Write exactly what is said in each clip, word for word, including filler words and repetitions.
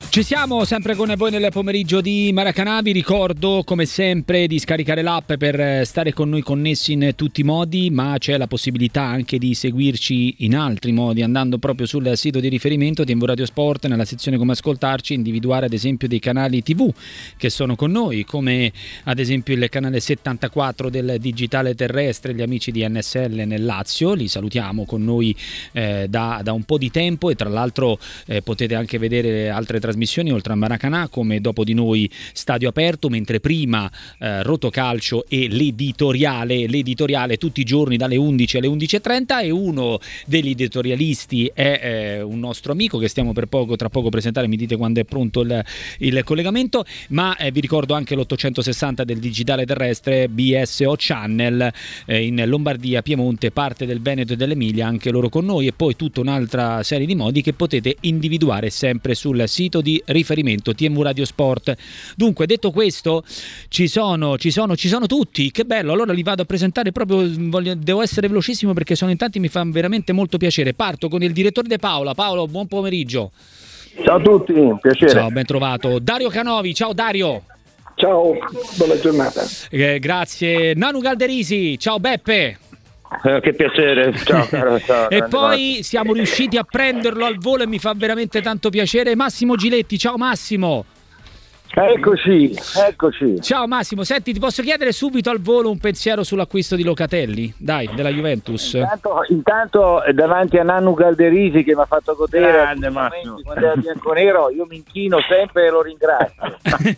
Ci siamo sempre con voi nel pomeriggio di Maracanà. Vi ricordo come sempre di scaricare l'app per stare con noi connessi in tutti i modi, ma c'è la possibilità anche di seguirci in altri modi andando proprio sul sito di riferimento T V Radio Sport, nella sezione come ascoltarci, individuare ad esempio dei canali tivù che sono con noi, come ad esempio il canale settantaquattro del digitale terrestre, gli amici di N S L nel Lazio, li salutiamo con noi eh, da, da un po' di tempo, e tra l'altro eh, potete anche vedere altre trasmissioni oltre a Maracanà come Dopo di Noi Stadio Aperto, mentre prima eh, Rotocalcio e l'editoriale l'editoriale tutti i giorni dalle undici alle undici e trenta, e uno degli editorialisti è eh, un nostro amico che stiamo per poco tra poco presentare, mi dite quando è pronto il, il collegamento, ma eh, vi ricordo anche l'ottocentosessanta del digitale terrestre B S O Channel eh, in Lombardia, Piemonte, parte del Veneto e dell'Emilia, anche loro con noi, e poi tutta un'altra serie di modi che potete individuare sempre sul sito di riferimento T V Radio Sport. Dunque, detto questo, ci sono, ci sono, ci sono tutti, che bello, allora li vado a presentare proprio, voglio, devo essere velocissimo perché sono in tanti, mi fa veramente molto piacere. Parto con il direttore De Paola. Paolo, buon pomeriggio. Ciao a tutti, piacere. Ciao, ben trovato. Dario Canovi, ciao Dario. Ciao, buona giornata. Eh, grazie. Nanu Galderisi, ciao Beppe. Eh, che piacere, ciao, caro, ciao. E poi siamo riusciti a prenderlo al volo e mi fa veramente tanto piacere, Massimo Giletti. Ciao Massimo. Eccoci, eccoci. Ciao Massimo, senti, ti posso chiedere subito al volo un pensiero sull'acquisto di Locatelli? Dai, della Juventus. Intanto, intanto davanti a Nanu Galderisi che mi ha fatto godere grande, Massimo, quando era bianconero, io mi inchino sempre e lo ringrazio.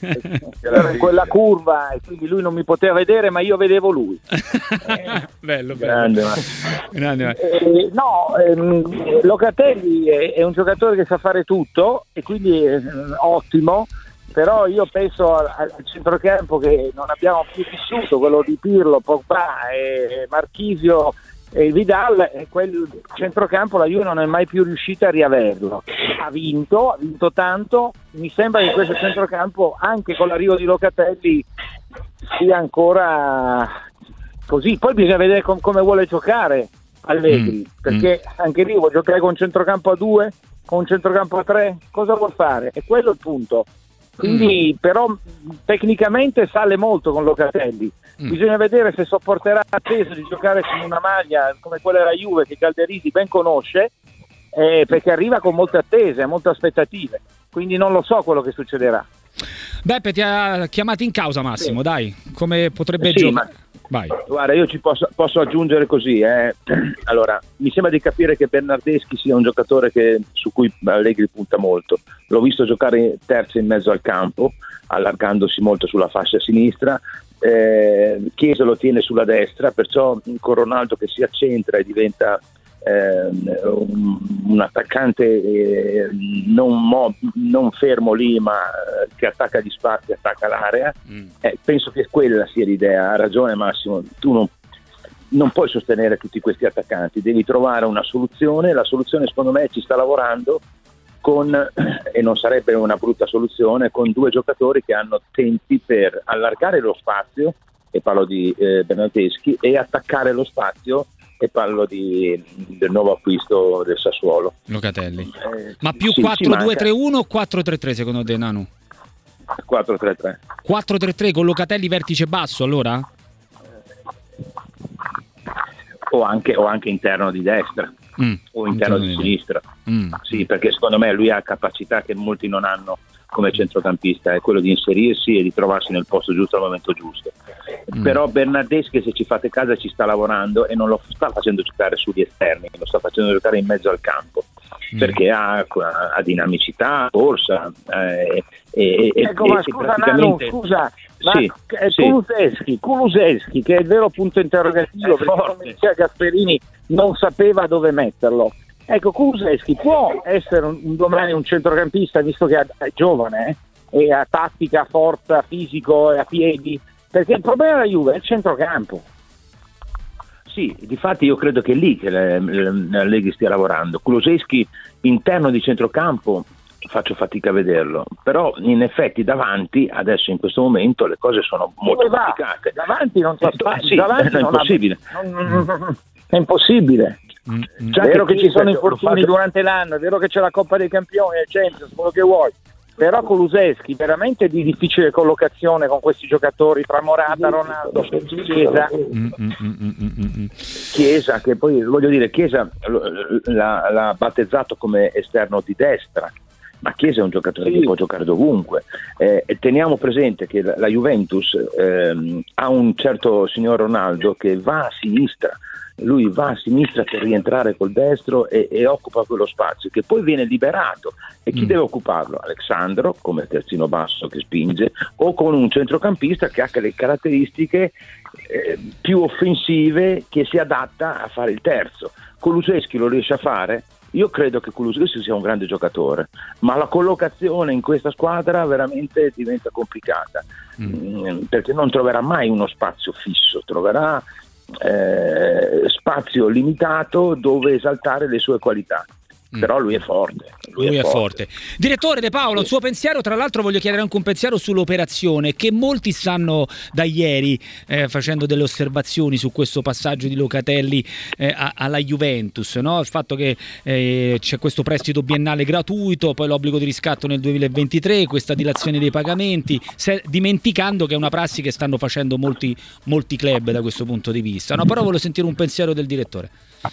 Era quella curva e quindi lui non mi poteva vedere, ma io vedevo lui. Eh, bello, bello. Grande, grande. Eh, no, ehm, Locatelli è, è un giocatore che sa fare tutto e quindi è ottimo. Però io penso al, al centrocampo che non abbiamo più vissuto, quello di Pirlo, Pogba e Marchisio e Vidal, e quel centrocampo la Juve non è mai più riuscita a riaverlo. Ha vinto, ha vinto tanto, mi sembra che questo centrocampo anche con l'arrivo di Locatelli sia ancora così. Poi bisogna vedere com- come vuole giocare Allegri, mm. perché mm. anche lì vuole giocare con un centrocampo a due, con un centrocampo a tre, cosa vuol fare? E quello è il punto. Quindi mm. però tecnicamente sale molto con Locatelli, mm. bisogna vedere se sopporterà il peso di giocare con una maglia come quella della Juve che Galderisi ben conosce, eh, perché arriva con molte attese, molte aspettative, quindi non lo so quello che succederà. Beppe, ti ha chiamato in causa Massimo, sì. Dai, come potrebbe sì, giocare? Ma... Vai. Guarda, io ci posso, posso aggiungere così, eh. Allora, mi sembra di capire che Bernardeschi sia un giocatore che, su cui Allegri punta molto. L'ho visto giocare terzo in mezzo al campo, allargandosi molto sulla fascia sinistra. eh, Chiesa lo tiene sulla destra, perciò con Ronaldo che si accentra e diventa eh, un, un attaccante eh, non, mo, non fermo lì, ma eh, che attacca gli spazi, attacca l'area. mm. eh, penso che quella sia l'idea. Ha ragione Massimo, tu non, non puoi sostenere tutti questi attaccanti, devi trovare una soluzione. La soluzione secondo me ci sta lavorando con, e non sarebbe una brutta soluzione, con due giocatori che hanno tempi per allargare lo spazio, e parlo di eh, Bernardeschi, e attaccare lo spazio, e parlo di, del nuovo acquisto del Sassuolo, Locatelli. Eh, Ma più sì, quattro due tre uno o quattro tre tre secondo te, Nanu? quattro tre tre quattro tre tre con Locatelli vertice basso, allora? O anche, o anche interno di destra, mm, o interno di sinistra. Mm. Sì, perché secondo me lui ha capacità che molti non hanno come centrocampista, è quello di inserirsi e di trovarsi nel posto giusto al momento giusto. Mm. Però Bernardeschi, se ci fate caso, ci sta lavorando e non lo sta facendo giocare sugli esterni, lo sta facendo giocare in mezzo al campo, mm. perché ha, ha dinamicità, corsa eh, e, ecco, e, ma e scusa praticamente... Nano, scusa, ma sì, sì. Kulusevski, Kulusevski, che è il vero punto interrogativo, perché come diceva Gasperini non sapeva dove metterlo. Ecco, Kulusevski può essere un, un domani un centrocampista, visto che è giovane eh, e ha tattica, forza, fisico e a piedi, perché il problema della Juve è il centrocampo. Sì, difatti io credo che è lì che Allegri stia lavorando. Kulusevski interno di centrocampo faccio fatica a vederlo, però in effetti davanti adesso in questo momento le cose sono molto complicate. Davanti non so, eh, sì, davanti è non impossibile. Ha, non, è impossibile. Mm, è vero che ci sono infortuni durante l'anno, è vero che c'è la Coppa dei Campioni, il Champions, quello che vuoi, però Kulusevski veramente di difficile collocazione con questi giocatori tra Morata, Ronaldo, Chiesa. Mm, mm, mm, mm, mm. Chiesa, che poi voglio dire, Chiesa l'ha, l'ha battezzato come esterno di destra, ma Chiesa è un giocatore sì. che può giocare dovunque, eh, e teniamo presente che la, la Juventus ehm, ha un certo signor Ronaldo che va a sinistra, lui va a sinistra per rientrare col destro e, e occupa quello spazio che poi viene liberato, e chi mm. deve occuparlo? Alexandro come terzino basso che spinge, o con un centrocampista che ha le caratteristiche eh, più offensive, che si adatta a fare il terzo. Kulusevski lo riesce a fare? Io credo che Kulusevski sia un grande giocatore, ma la collocazione in questa squadra veramente diventa complicata, mm. perché non troverà mai uno spazio fisso, troverà eh, spazio limitato dove esaltare le sue qualità. Però lui è forte. Lui, lui è, è forte. forte. Direttore De Paolo, il suo pensiero, tra l'altro voglio chiedere anche un pensiero sull'operazione, che molti sanno da ieri, eh, facendo delle osservazioni su questo passaggio di Locatelli eh, alla Juventus, no? Il fatto che eh, c'è questo prestito biennale gratuito, poi l'obbligo di riscatto nel duemilaventitré, questa dilazione dei pagamenti, se, dimenticando che è una prassi che stanno facendo molti, molti club da questo punto di vista, no? Però voglio sentire un pensiero del direttore.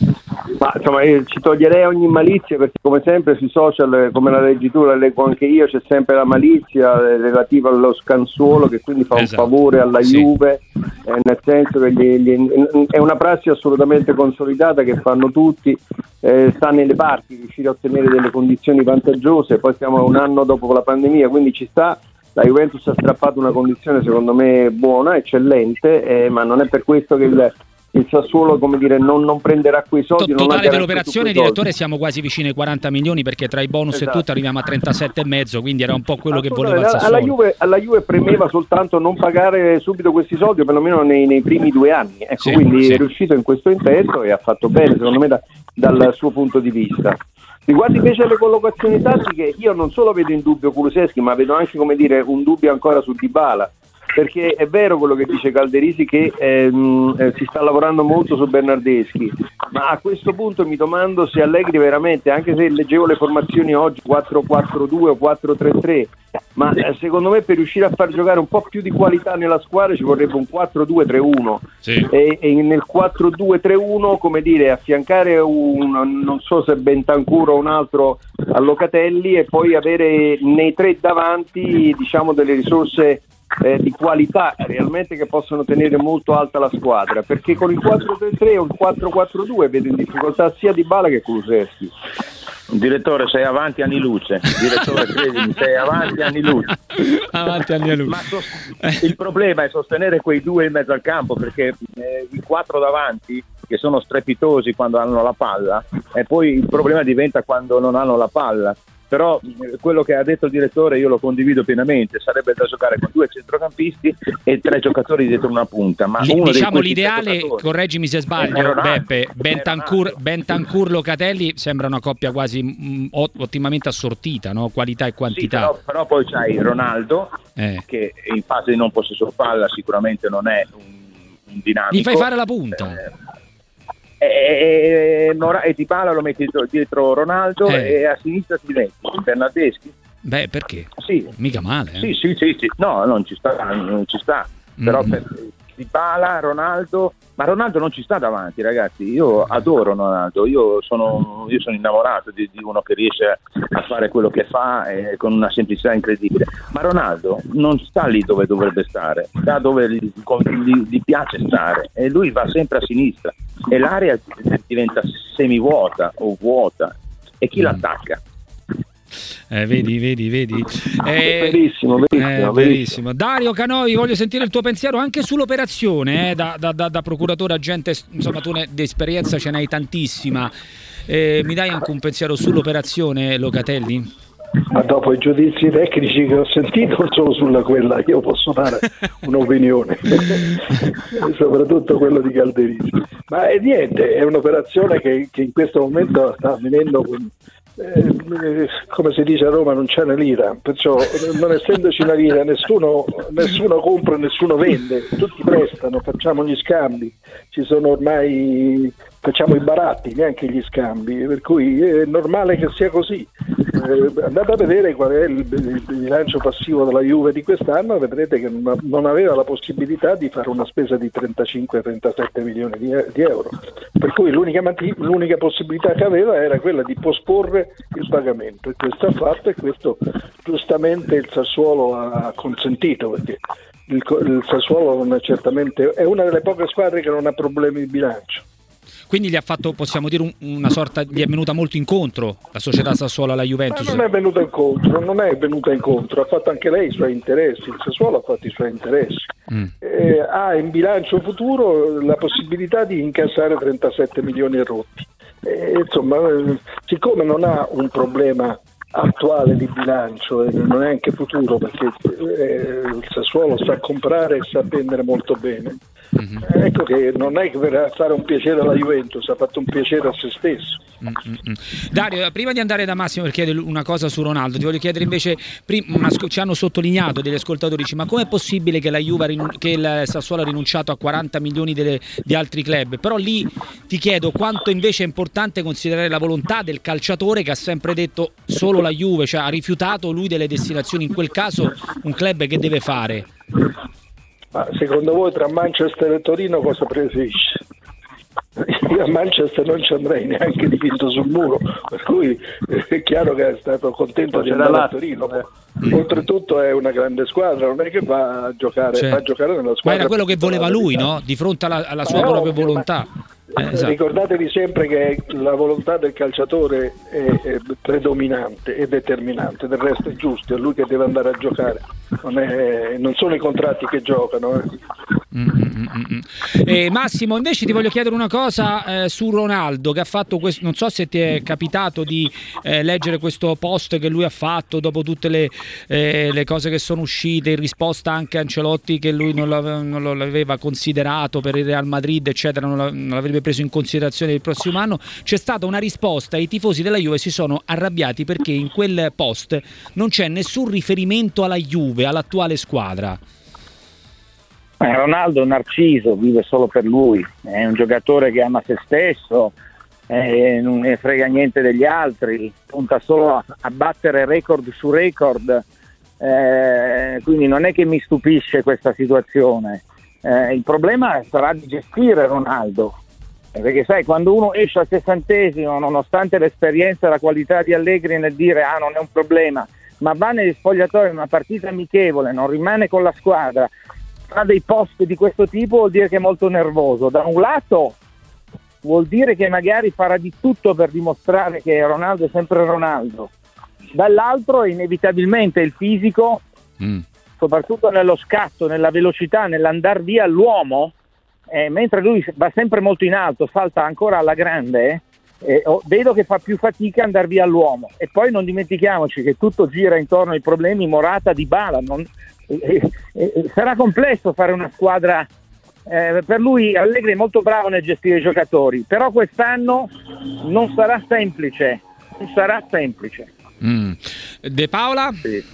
Ma insomma, io ci toglierei ogni malizia, perché come sempre sui social, come la leggi tu, la leggo anche io, c'è sempre la malizia relativa allo scansuolo, che quindi fa esatto. un favore alla sì. Juve, eh, nel senso che gli, gli, è una prassi assolutamente consolidata che fanno tutti, eh, sta nelle parti riuscire a ottenere delle condizioni vantaggiose. Poi siamo un anno dopo la pandemia, quindi ci sta. La Juventus ha strappato una condizione secondo me buona, eccellente, eh, ma non è per questo che il il Sassuolo, come dire, non, non prenderà quei soldi. Totale dell'operazione, direttore, siamo quasi vicini ai quaranta milioni, perché tra i bonus esatto. e tutto arriviamo a trentasette e mezzo, quindi era un po' quello che voleva il Sassuolo. Alla Juve, alla Juve premeva soltanto non pagare subito questi soldi, o perlomeno nei, nei primi due anni, ecco, sì, quindi sì. è riuscito in questo intento e ha fatto bene secondo me da, dal suo punto di vista. Riguardo invece alle collocazioni tattiche, io non solo vedo in dubbio Kulusevski, ma vedo anche, come dire, un dubbio ancora su Dybala, perché è vero quello che dice Calderisi, che ehm, eh, si sta lavorando molto su Bernardeschi, ma a questo punto mi domando se Allegri veramente, anche se leggevo le formazioni oggi quattro quattro due o quattro tre tre, ma eh, secondo me per riuscire a far giocare un po' più di qualità nella squadra ci vorrebbe un quattro due tre uno, sì. e, e nel quattro due tre uno, come dire, affiancare un, non so se Bentancur o un altro a Locatelli, e poi avere nei tre davanti, diciamo, delle risorse Eh, di qualità realmente che possono tenere molto alta la squadra, perché con il quattro tre tre o il quattro quattro due vedo in difficoltà sia Dybala che Kulusevski. Direttore, sei avanti anni luce, direttore, credimi, sei avanti anni luce. Avanti anni luce. Ma sost- il problema è sostenere quei due in mezzo al campo, perché eh, i quattro davanti, che sono strepitosi quando hanno la palla, e poi il problema diventa quando non hanno la palla. Però quello che ha detto il direttore io lo condivido pienamente, sarebbe da giocare con due centrocampisti e tre giocatori dietro una punta, ma L- uno diciamo l'ideale, correggimi se sbaglio Beppe, Bentancur, Bentancur Locatelli sembra una coppia quasi mh, ottimamente assortita, no? Qualità e quantità. Sì, però, però poi c'hai Ronaldo eh. che in fase di non possesso palla sicuramente non è un, un dinamico. Gli fai fare la punta. Eh, E, e, e Dybala lo metti dietro, dietro Ronaldo eh. e a sinistra ti metti Bernardeschi. Beh, perché? Sì. Mica male. Eh? Sì, sì, sì, sì. No, non ci sta, non ci sta. Mm. Però per Dybala, Ronaldo, ma Ronaldo non ci sta davanti, ragazzi. Io adoro Ronaldo, io sono, io sono innamorato di, di uno che riesce a fare quello che fa eh, con una semplicità incredibile. Ma Ronaldo non sta lì dove dovrebbe stare, sta dove gli, gli, gli piace stare, e lui va sempre a sinistra e l'area diventa semivuota o vuota, e chi mm. l'attacca? Eh, vedi, vedi, vedi. Eh, verissimo, verissimo, eh, verissimo. Dario Canoi, voglio sentire il tuo pensiero anche sull'operazione, eh, da, da, da, da procuratore agente, insomma tu ne, di esperienza ce n'hai tantissima. Eh, mi dai anche un pensiero sull'operazione Locatelli? Ma dopo i giudizi tecnici che ho sentito, non solo sulla quella, io posso dare un'opinione, soprattutto quello di Calderisi. Ma è niente, è un'operazione che, che in questo momento sta avvenendo con, eh, come si dice a Roma, non c'è una lira, perciò non essendoci una lira nessuno, nessuno compra, nessuno vende, tutti prestano, facciamo gli scambi, ci sono ormai facciamo i baratti, neanche gli scambi, per cui è normale che sia così. Eh, andate a vedere qual è il, il bilancio passivo della Juve di quest'anno e vedrete che non, non aveva la possibilità di fare una spesa di trentacinque trentasette milioni di, di euro, per cui l'unica, l'unica possibilità che aveva era quella di posporre il pagamento, e questo ha fatto, e questo giustamente il Sassuolo ha consentito, perché il, il Sassuolo non è certamente, è una delle poche squadre che non ha problemi di bilancio. Quindi gli ha fatto, possiamo dire, un, una sorta, gli è venuta molto incontro la società Sassuolo alla Juventus? Ma non è venuta incontro, non è venuta incontro, ha fatto anche lei i suoi interessi, il Sassuolo ha fatto i suoi interessi. Mm. Eh, ha in bilancio futuro la possibilità di incassare trentasette milioni e rotti. Eh, insomma, siccome non ha un problema attuale di bilancio e non è anche futuro, perché eh, il Sassuolo sa comprare e sa vendere molto bene, mm-hmm. ecco che non è che verrà a fare un piacere alla Juventus, ha fatto un piacere a se stesso. Mm-hmm. Dario, prima di andare da Massimo per chiedere una cosa su Ronaldo, ti voglio chiedere invece, prima, una, ci hanno sottolineato degli ascoltatori, ma com'è possibile che la Juve che il Sassuolo ha rinunciato a quaranta milioni delle, di altri club? Però lì ti chiedo quanto invece è importante considerare la volontà del calciatore, che ha sempre detto solo la Juve, cioè ha rifiutato lui delle destinazioni. In quel caso un club che deve fare? Ma secondo voi tra Manchester e Torino cosa preferisce? Io a Manchester non ci andrei neanche dipinto sul muro, per cui è chiaro che è stato contento di andare a Torino. Oltretutto è una grande squadra, non è che va a giocare, certo. va a giocare nella squadra. Ma era quello che voleva lui, no? Di fronte alla, alla sua no, propria volontà. Eh, esatto. Ricordatevi sempre che la volontà del calciatore è, è predominante e determinante, del resto è giusto, è lui che deve andare a giocare, non, è, non sono i contratti che giocano. Eh. Mm, mm, mm. Eh, Massimo, invece ti voglio chiedere una cosa eh, su Ronaldo, che ha fatto questo, non so se ti è capitato di eh, leggere questo post che lui ha fatto dopo tutte le, eh, le cose che sono uscite, in risposta anche a Ancelotti che lui non l'aveva, non l'aveva considerato per il Real Madrid, eccetera, non, la, non l'avrebbe preso in considerazione il prossimo anno. C'è stata una risposta e i tifosi della Juve si sono arrabbiati perché in quel post non c'è nessun riferimento alla Juve, all'attuale squadra. Eh, Ronaldo è un narciso, vive solo per lui, è un giocatore che ama se stesso, eh, non ne frega niente degli altri, punta solo a, a battere record su record, eh, quindi non è che mi stupisce questa situazione. Eh, il problema sarà di gestire Ronaldo, perché sai, quando uno esce al sessantesimo, nonostante l'esperienza e la qualità di Allegri nel dire ah non è un problema, ma va negli spogliatoi in una partita amichevole, non rimane con la squadra, fa dei post di questo tipo, vuol dire che è molto nervoso. Da un lato vuol dire che magari farà di tutto per dimostrare che Ronaldo è sempre Ronaldo, dall'altro inevitabilmente il fisico, mm. soprattutto nello scatto, nella velocità, nell'andar via l'uomo, eh, mentre lui va sempre molto in alto, salta ancora alla grande, eh, oh, vedo che fa più fatica a andar via l'uomo. E poi non dimentichiamoci che tutto gira intorno ai problemi Morata, Dybala, non, eh, eh, sarà complesso fare una squadra, eh, per lui Allegri è molto bravo nel gestire i giocatori, però quest'anno non sarà semplice, non sarà semplice. Mm. De Paola? Sì.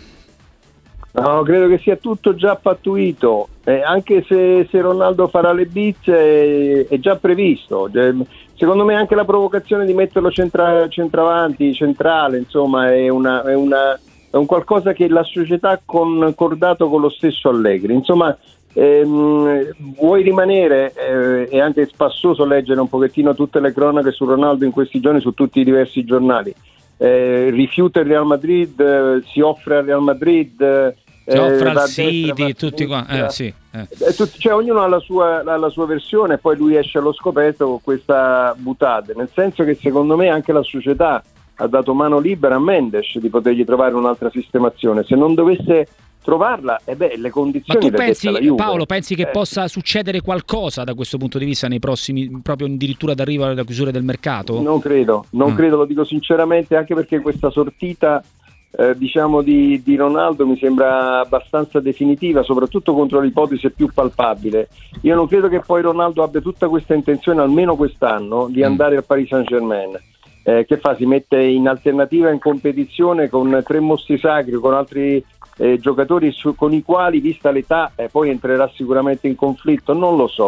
No, credo che sia tutto già pattuito, eh, anche se, se Ronaldo farà le bizze è, è già previsto. Secondo me anche la provocazione di metterlo centra, centravanti, centrale, insomma, è, una, è, una, è un qualcosa che la società ha concordato con lo stesso Allegri. Insomma, ehm, vuoi rimanere, eh, è anche spassoso leggere un pochettino tutte le cronache su Ronaldo in questi giorni su tutti i diversi giornali. Eh, rifiuta il Real Madrid, eh, si offre al Real Madrid, eh, si offre al City, tutti qua, eh, sì, eh. Eh, tutti, cioè ognuno ha la sua, ha la sua versione e poi lui esce allo scoperto con questa butade, nel senso che secondo me anche la società ha dato mano libera a Mendes di potergli trovare un'altra sistemazione. Se non dovesse trovarla, e eh beh, le condizioni. Ma tu pensi, Paolo, pensi che eh. possa succedere qualcosa da questo punto di vista nei prossimi, proprio addirittura d'arrivo alla chiusura del mercato? Non credo, non mm. credo, lo dico sinceramente, anche perché questa sortita eh, diciamo di, di Ronaldo mi sembra abbastanza definitiva, soprattutto contro l'ipotesi più palpabile. Io non credo che poi Ronaldo abbia tutta questa intenzione, almeno quest'anno, di mm. andare al Paris Saint-Germain. Eh, che fa? Si mette in alternativa in competizione con tre mostri sacri, con altri eh, giocatori su, con i quali, vista l'età, eh, poi entrerà sicuramente in conflitto, non lo so.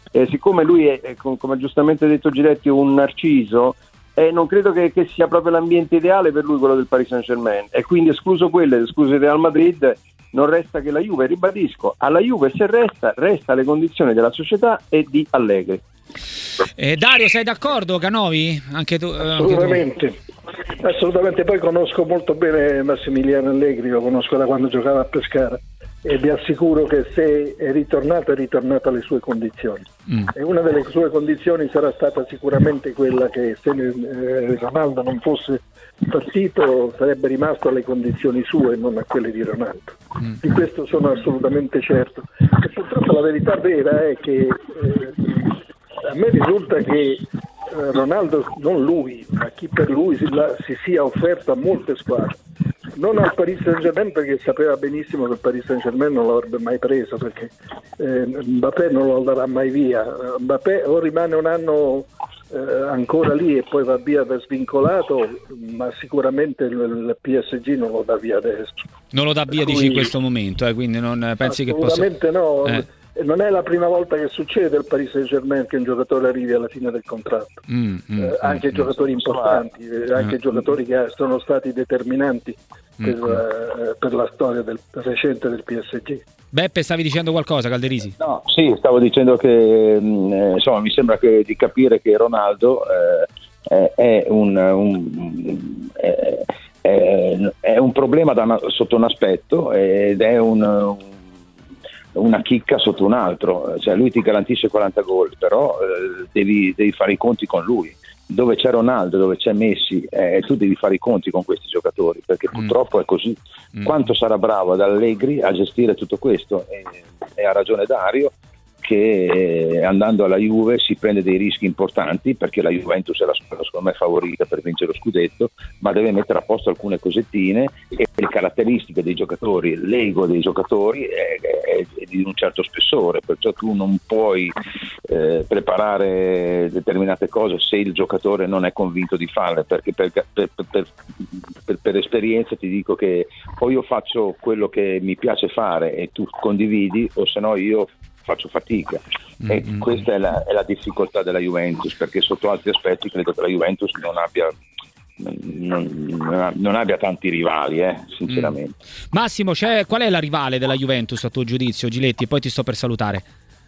eh, siccome lui è, è, come ha giustamente detto Giletti, un narciso, eh, non credo che, che sia proprio l'ambiente ideale per lui quello del Paris Saint-Germain, e quindi escluso quello, escluso il Real Madrid, non resta che la Juve. Ribadisco, alla Juve se resta, resta alle condizioni della società e di Allegri. Eh, Dario, sei d'accordo, Canovi? Anche tu? Eh, assolutamente, anche tu. assolutamente. Poi conosco molto bene Massimiliano Allegri, lo conosco da quando giocava a Pescara, e vi assicuro che se è ritornato è ritornato alle sue condizioni, mm. e una delle sue condizioni sarà stata sicuramente quella che se eh, Ronaldo non fosse partito sarebbe rimasto alle condizioni sue e non a quelle di Ronaldo. Mm. Di questo sono assolutamente certo, e purtroppo la verità vera è che eh, a me risulta che eh, Ronaldo, non lui, ma chi per lui si, la, si sia offerto a molte squadre, non al Paris Saint-Germain, perché sapeva benissimo che il Paris Saint-Germain non l'avrebbe mai preso, perché eh, Mbappé non lo darà mai via. Mbappé o rimane un anno eh, ancora lì e poi va via per svincolato, ma sicuramente il, il P S G non lo dà via adesso. Non lo dà via, Cui, dici, in questo momento, eh, quindi non pensi che possa... Assolutamente no. Eh. Non è la prima volta che succede al Paris Saint-Germain che un giocatore arrivi alla fine del contratto, mm, mm, eh, anche mm, giocatori mm, importanti, eh, anche mm, giocatori che sono stati determinanti per, mm, eh, per la storia del, recente del P S G. Beppe, stavi dicendo qualcosa, Calderisi? No, sì, stavo dicendo che eh, insomma mi sembra che, di capire che Ronaldo eh, è, un, un, è, è, è un problema da una, sotto un aspetto, ed è un, un una chicca sotto un altro, cioè lui ti garantisce quaranta gol, però eh, devi, devi fare i conti con lui. Dove c'è Ronaldo, dove c'è Messi, eh, tu devi fare i conti con questi giocatori, perché mm. purtroppo è così. Mm. Quanto sarà bravo ad Allegri a gestire tutto questo, e, e ha ragione Dario che eh, andando alla Juve si prende dei rischi importanti, perché la Juventus è la squadra secondo me favorita per vincere lo scudetto, ma deve mettere a posto alcune cosettine, e le caratteristiche dei giocatori, l'ego dei giocatori è, è, è di un certo spessore, perciò tu non puoi eh, preparare determinate cose se il giocatore non è convinto di farle, perché per, per, per, per, per esperienza ti dico che o io faccio quello che mi piace fare e tu condividi, o se no io faccio fatica. Mm-hmm. E questa è la, è la difficoltà della Juventus, perché sotto altri aspetti credo che la Juventus non abbia non, non abbia tanti rivali, eh, sinceramente. Mm. Massimo, c'è, qual è la rivale della Juventus a tuo giudizio, Giletti? E poi ti sto per salutare.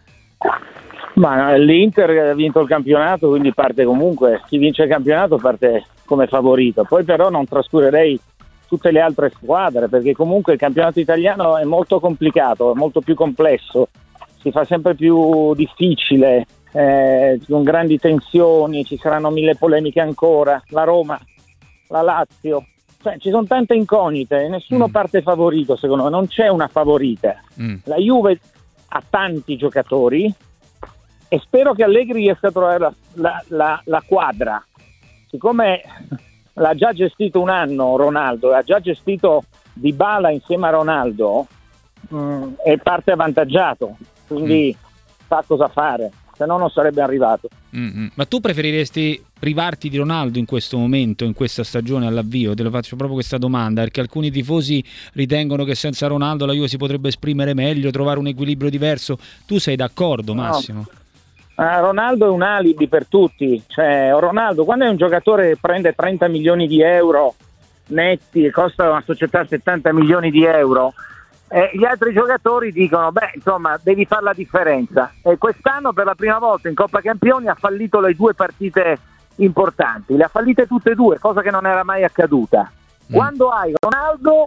Ma l'Inter ha vinto il campionato, quindi parte comunque, chi vince il campionato parte come favorito. Poi però non trascurerei tutte le altre squadre, perché comunque il campionato italiano è molto complicato, è molto più complesso, si fa sempre più difficile, eh, con grandi tensioni, ci saranno mille polemiche ancora, la Roma, la Lazio, cioè ci sono tante incognite, nessuno mm. parte favorito, secondo me non c'è una favorita. Mm. La Juve ha tanti giocatori e spero che Allegri riesca a trovare la, la, la, la quadra, siccome l'ha già gestito un anno Ronaldo, ha già gestito Dybala insieme a Ronaldo, mh, e parte avvantaggiato, quindi mm. sa cosa fare, se no non sarebbe arrivato. Mm-hmm. Ma tu preferiresti privarti di Ronaldo in questo momento, in questa stagione all'avvio? Te lo faccio proprio questa domanda, perché alcuni tifosi ritengono che senza Ronaldo la Juve si potrebbe esprimere meglio, trovare un equilibrio diverso. Tu sei d'accordo, Massimo? No. Ah, Ronaldo è un alibi per tutti, cioè Ronaldo quando è un giocatore che prende trenta milioni di euro netti e costa una società settanta milioni di euro, eh, gli altri giocatori dicono beh insomma devi fare la differenza, e quest'anno per la prima volta in Coppa Campioni ha fallito le due partite importanti, le ha fallite tutte e due, cosa che non era mai accaduta. Mm. Quando hai Ronaldo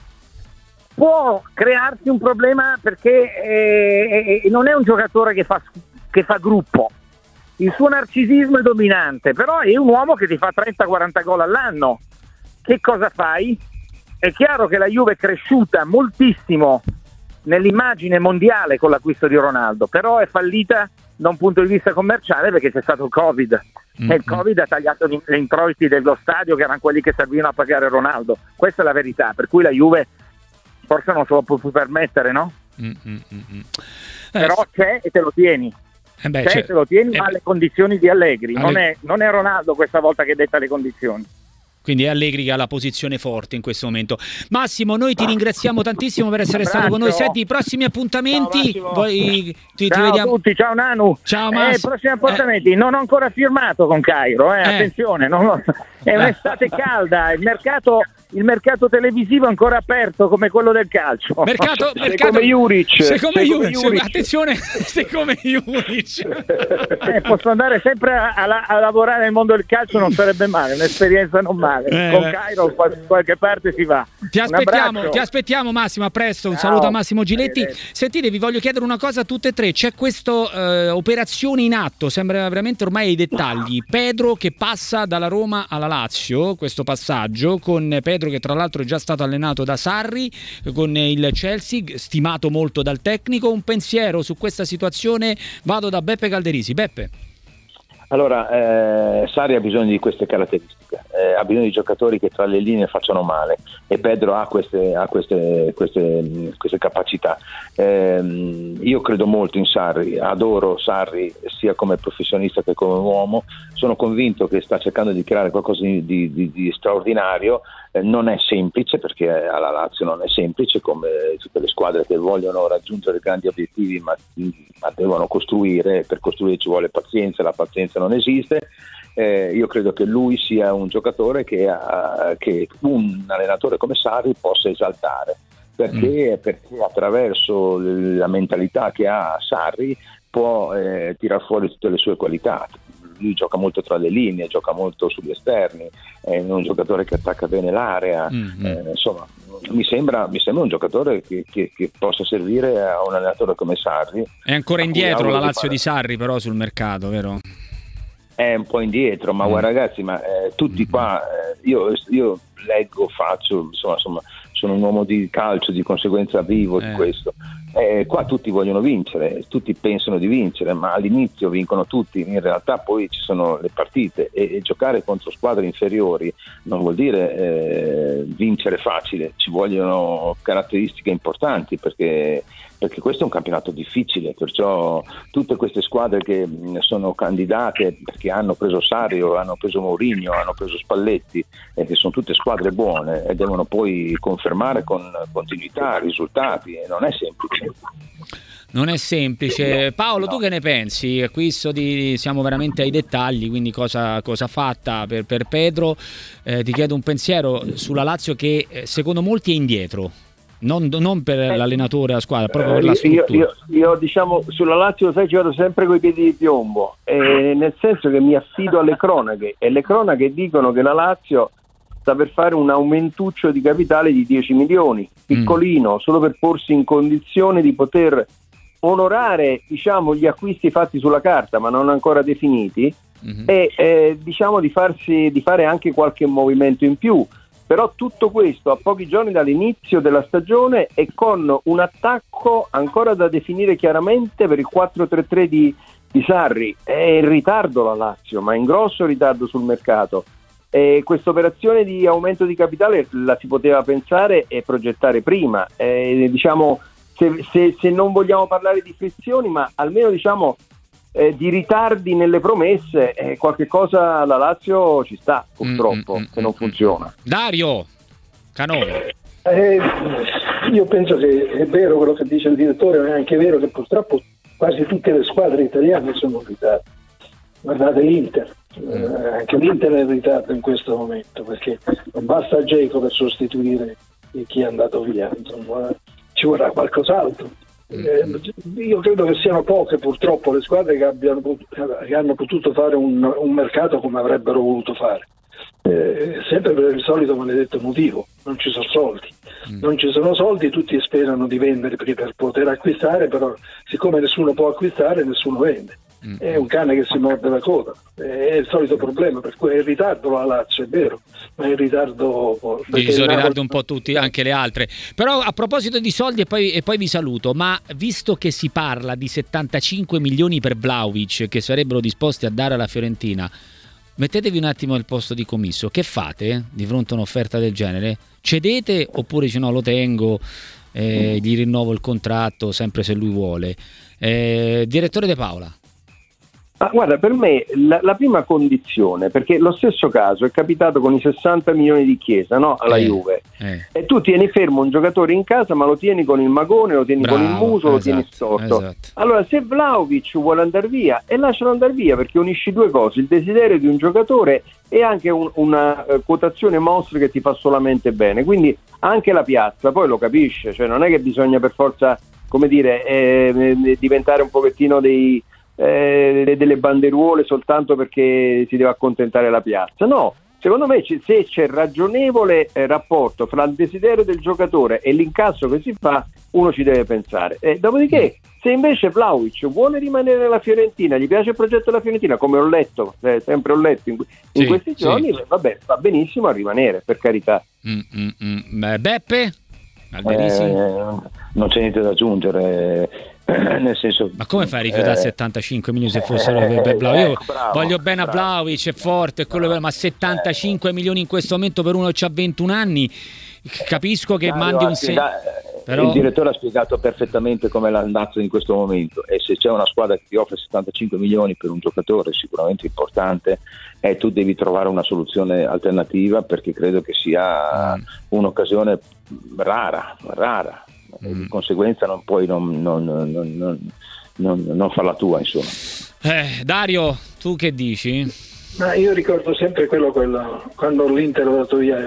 può crearsi un problema, perché eh, eh, non è un giocatore che fa che fa gruppo, il suo narcisismo è dominante, però è un uomo che ti fa trenta quaranta gol all'anno. Che cosa fai? È chiaro che la Juve è cresciuta moltissimo nell'immagine mondiale con l'acquisto di Ronaldo, però è fallita da un punto di vista commerciale perché c'è stato il Covid, mm-hmm. e il Covid ha tagliato gli introiti dello stadio, che erano quelli che servivano a pagare Ronaldo. Questa è la verità, per cui la Juve forse non se lo può più permettere, no? Mm-hmm. Però eh, c'è e te lo tieni. Eh beh, cioè, cioè, se lo tieni eh, ma alle condizioni di Allegri, alle... non, è, non è Ronaldo questa volta che detta le condizioni. quindi è Allegri che ha la posizione forte in questo momento. Massimo, noi ti ringraziamo tantissimo per essere stato con noi. Senti, i prossimi appuntamenti, ciao, poi ti, ciao ti vediamo. a tutti, ciao Nanu. Ciao Eh, Massimo. prossimi appuntamenti, eh. non ho ancora firmato con Cairo, eh, Eh. attenzione, non ho... è un'estate calda, il mercato il mercato televisivo è ancora aperto come quello del calcio. Mercato, Sei mercato come Juric, sei come sei come Juric, Juric. attenzione, sei come Juric. Eh, posso andare sempre a, a, a lavorare nel mondo del calcio, non sarebbe male, un'esperienza non male. Eh, con beh. Cairo qual- qualche parte si va. Ti Un aspettiamo, abbraccio. ti aspettiamo Massimo, a presto, un Ciao. saluto a Massimo Giletti. Arrivederci. Sentite, vi voglio chiedere una cosa a tutte e tre, c'è questa eh, operazione in atto, sembra veramente ormai ai dettagli. Pedro che passa dalla Roma alla Lazio, questo passaggio, con Pedro che tra l'altro è già stato allenato da Sarri, con il Chelsea, stimato molto dal tecnico. Un pensiero su questa situazione, vado da Beppe Calderisi. Beppe. Allora, eh, Sarri ha bisogno di queste caratteristiche, eh, ha bisogno di giocatori che tra le linee facciano male, e Pedro ha queste, ha queste, queste, queste capacità. Eh, io credo molto in Sarri, adoro Sarri sia come professionista che come uomo, sono convinto che sta cercando di creare qualcosa di, di, di, di straordinario. Eh, non è semplice, perché alla Lazio non è semplice, come tutte le squadre che vogliono raggiungere grandi obiettivi, ma, ma devono costruire, per costruire ci vuole pazienza, la pazienza non esiste. Eh, io credo che lui sia un giocatore che, ha, che un allenatore come Sarri possa esaltare, perché, mm. perché attraverso la mentalità che ha Sarri può eh, tirar fuori tutte le sue qualità. Lui gioca molto tra le linee, gioca molto sugli esterni, è un giocatore che attacca bene l'area, mm-hmm. eh, insomma mi sembra, mi sembra un giocatore che, che, che possa servire a un allenatore come Sarri. È ancora indietro la Lazio fare... di Sarri però sul mercato, vero? È un po' indietro, ma mm. guarda ragazzi, ma eh, tutti qua, eh, io, io leggo, faccio, insomma, insomma sono un uomo di calcio, di conseguenza vivo eh. di questo. Eh, qua tutti vogliono vincere, tutti pensano di vincere, ma all'inizio vincono tutti, in realtà poi ci sono le partite, e, e giocare contro squadre inferiori non vuol dire eh, vincere facile, ci vogliono caratteristiche importanti, perché, perché questo è un campionato difficile, perciò tutte queste squadre che sono candidate perché hanno preso Sarri o hanno preso Mourinho, hanno preso Spalletti, e che sono tutte squadre buone e devono poi confermare con continuità risultati, e non è semplice. Non è semplice. Paolo, no. Tu che ne pensi? Qui so di, siamo veramente ai dettagli, quindi cosa, cosa fatta per, per Pedro? Eh, ti chiedo un pensiero sulla Lazio che eh, secondo molti è indietro, non, non per eh, l'allenatore, la squadra, proprio per la struttura. Io, io, io diciamo sulla Lazio, sai, ci vado sempre coi piedi di piombo, eh, nel senso che mi affido alle cronache, e le cronache dicono che la Lazio sta per fare un aumentuccio di capitale di dieci milioni, piccolino, mm. solo per porsi in condizione di poter onorare, diciamo, gli acquisti fatti sulla carta ma non ancora definiti, mm-hmm. e eh, diciamo di farsi di fare anche qualche movimento in più. Però tutto questo a pochi giorni dall'inizio della stagione e con un attacco ancora da definire chiaramente per il quattro tre tre di, di Sarri. È in ritardo la Lazio, ma in grosso ritardo sul mercato. E questa operazione di aumento di capitale la si poteva pensare e progettare prima. E, diciamo, se, se, se non vogliamo parlare di frizioni, ma almeno diciamo eh, di ritardi nelle promesse, eh, qualche cosa la Lazio ci sta, purtroppo, mm, mm, che non mm, funziona. Dario Canova. Eh, io penso che è vero quello che dice il direttore, ma è anche vero che purtroppo quasi tutte le squadre italiane sono in ritardo. Guardate l'Inter, eh, anche l'Inter è in ritardo in questo momento, perché non basta Dzeko per sostituire chi è andato via, insomma, ci vorrà qualcos'altro. Eh, io credo che siano poche purtroppo le squadre che, abbiano, che hanno potuto fare un, un mercato come avrebbero voluto fare, eh, sempre per il solito maledetto motivo: non ci sono soldi, mm. non ci sono soldi, tutti sperano di vendere per poter acquistare, però siccome nessuno può acquistare, nessuno vende. È un cane che si morde la coda, è il solito problema, per cui è in ritardo la Lazio, è vero, ma è in ritardo, ci sono in ritardo un po' tutti, anche le altre. Però a proposito di soldi, e poi, e poi vi saluto, ma visto che si parla di settantacinque milioni per Vlahovic che sarebbero disposti a dare alla Fiorentina, mettetevi un attimo al posto di Commisso, che fate di fronte a un'offerta del genere? Cedete oppure dice no, lo tengo, eh, gli rinnovo il contratto sempre se lui vuole? Eh, direttore De Paola. Ah, guarda, per me la, la prima condizione, perché lo stesso caso è capitato con i sessanta milioni di Chiesa, no? Alla eh, Juve, eh. e tu tieni fermo un giocatore in casa, ma lo tieni con il magone, lo tieni Bravo, con il muso, esatto, lo tieni storto. Esatto. Allora, se Vlahovic vuole andare via, e lascialo andare via, perché unisci due cose: il desiderio di un giocatore e anche un, una uh, quotazione mostra che ti fa solamente bene. Quindi anche la piazza poi lo capisce, cioè non è che bisogna per forza, come dire, eh, diventare un pochettino dei Eh, delle banderuole soltanto perché si deve accontentare la piazza. No, secondo me c- se c'è ragionevole eh, rapporto fra il desiderio del giocatore e l'incasso che si fa, uno ci deve pensare. E dopodiché, se invece Vlahovic vuole rimanere alla Fiorentina, gli piace il progetto della Fiorentina, come ho letto, eh, sempre ho letto in, in sì, questi giorni, sì. vabbè, va benissimo a rimanere, per carità. Mm, mm, mm. Beh, Beppe? Alberisi? Eh, non c'è niente da aggiungere. Nel senso, ma come fai a rifiutare eh, settantacinque milioni se fossero per, per Vlahovic? Io ecco, bravo, voglio bene a bravo. Vlahovic, è forte, è quello, ma settantacinque milioni in questo momento per uno che ha ventuno anni, capisco che Dario mandi ha un segno. spiega- Però... il direttore ha spiegato perfettamente come l'andazzo in questo momento, e se c'è una squadra che ti offre settantacinque milioni per un giocatore sicuramente importante, eh, tu devi trovare una soluzione alternativa, perché credo che sia mm. un'occasione rara, rara. Mm. Di conseguenza non puoi non, non, non, non, non, non farla tua, insomma. Eh, Dario, tu che dici? Ma io ricordo sempre quello, quello quando l'Inter ha dato via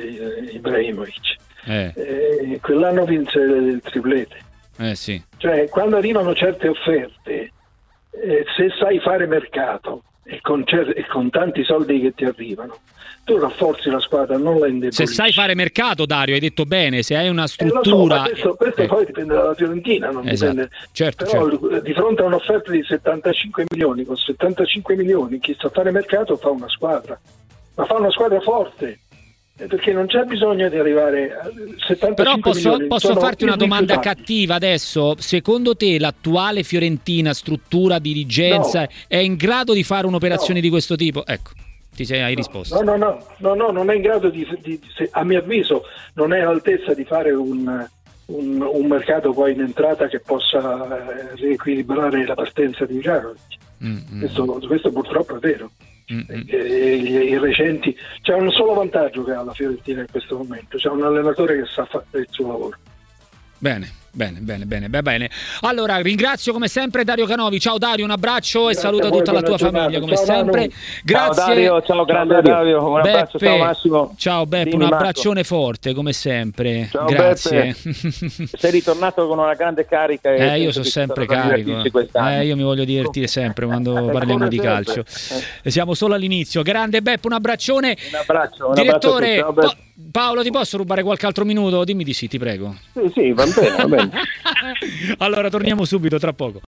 Ibrahimovic, eh. Eh, quell'anno vinse il triplete. Eh sì. Cioè, quando arrivano certe offerte, eh, se sai fare mercato e con, cer- e con tanti soldi che ti arrivano, tu rafforzi la squadra, non la indebolisci. Se sai fare mercato, Dario, hai detto bene, se hai una Eh, lo so, struttura... ma questo, questo eh. poi dipende dalla Fiorentina, non Esatto. dipende. Certo, Però certo. di fronte a un'offerta di settantacinque milioni, con settantacinque milioni chi sa fare mercato fa una squadra, ma fa una squadra forte, perché non c'è bisogno di arrivare a settantacinque Però posso, milioni. posso sono farti una domanda irrifiutabili. cattiva adesso. Secondo te l'attuale Fiorentina, struttura, dirigenza, No. è in grado di fare un'operazione No. di questo tipo? Ecco, ti sei, hai risposto. No, no, no, no, no, non è in grado di, di se, a mio avviso, non è all'altezza di fare un, un, un mercato poi in entrata che possa eh, riequilibrare la partenza di Vlahovic. Mm, mm. Questo, questo purtroppo è vero. Mm, mm. E i, i recenti, c'è un solo vantaggio che ha la Fiorentina in questo momento: c'è un allenatore che sa fare il suo lavoro. Bene, bene, bene, bene, bene, bene. Allora, ringrazio come sempre Dario Canovi. Ciao Dario, un abbraccio e Grazie saluta a voi, tutta la buona tua giornata. famiglia come Ciao, sempre. Manu. Grazie. Ciao Dario, ciao grande Dario. Dario, un abbraccio, Beppe, ciao Massimo. ciao Beppe, Dimmi, un Marco. abbraccione forte come sempre. Ciao, Grazie. Sei ritornato con una grande carica. E Eh, io penso sono che sempre sarà da carico. divertirsi quest'anno. Eh, io mi voglio divertire sempre quando Eh, parliamo come di sempre. calcio. Eh, Siamo solo all'inizio. Grande Beppe, un abbraccione. Un abbraccio, un Direttore, abbraccio a tutti. Ciao, Po- Paolo, ti posso rubare qualche altro minuto? Dimmi di sì, ti prego. Sì, sì, va bene, va bene. Allora torniamo subito tra poco.